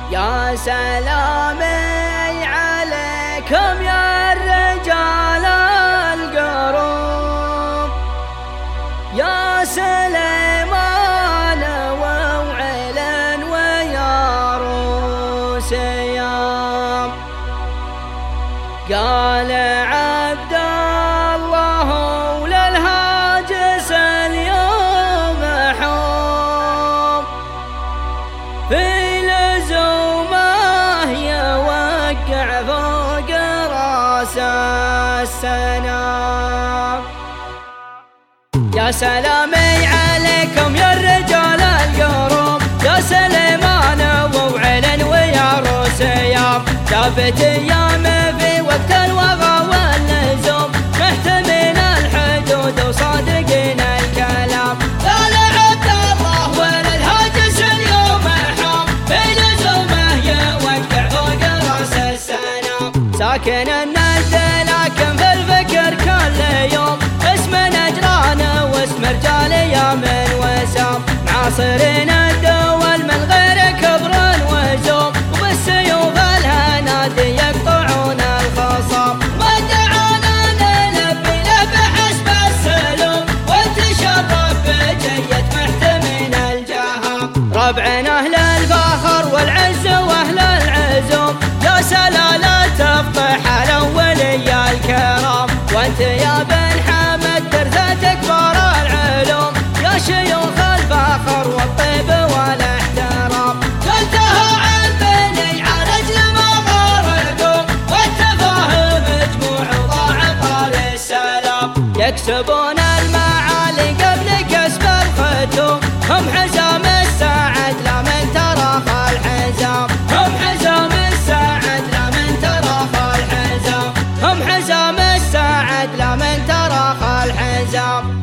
يا سلامي عليكم يا رجال القروب، يا سليمان ووعلن ويا روسيام. قال عبد الله وللهاجس اليوم حوم، في لزومه يوقع فوق راس السنام. يا سلامي عليكم يا رجال القروب، يا سليمان ووعلن ويا روسيام. ثابت ايام في وقت الوغى واللزوم، محتمين الحدود وصادقين الكلام. قال عبد الله وللهاجس اليوم حوم، في لزومه يوقع فوق راس السنام. ساكن النجد لكن في الفكر كل يوم، اسم نجران واسم رجال يمن وسام. معاصرين الدول من غير كبر وزوم، وبالسيوف الهنادي يقطعون الخصام. ودعانا نلبي له بحسب السلوم، وتشرف بجية محتمين الجهام. ربعنا اهل الفخر والعز واهل العزوم، يا سلالة تفضح الاولي الكرام. وانت يا بن حمد ترثت كبار العلوم، يا شيوخ الفخر والطيب والاحترام. قلتها عن بني عرج لمغاركم، والتفاهم مجموع وضاعف للسلام. يكسبون المعالي قبل كسب الختوم، هم حزام السعد لا من تراخى الحزام. هم حزام السعد لا من تراخى الحزام. هم حزام السعد لا من تراخى الحزام.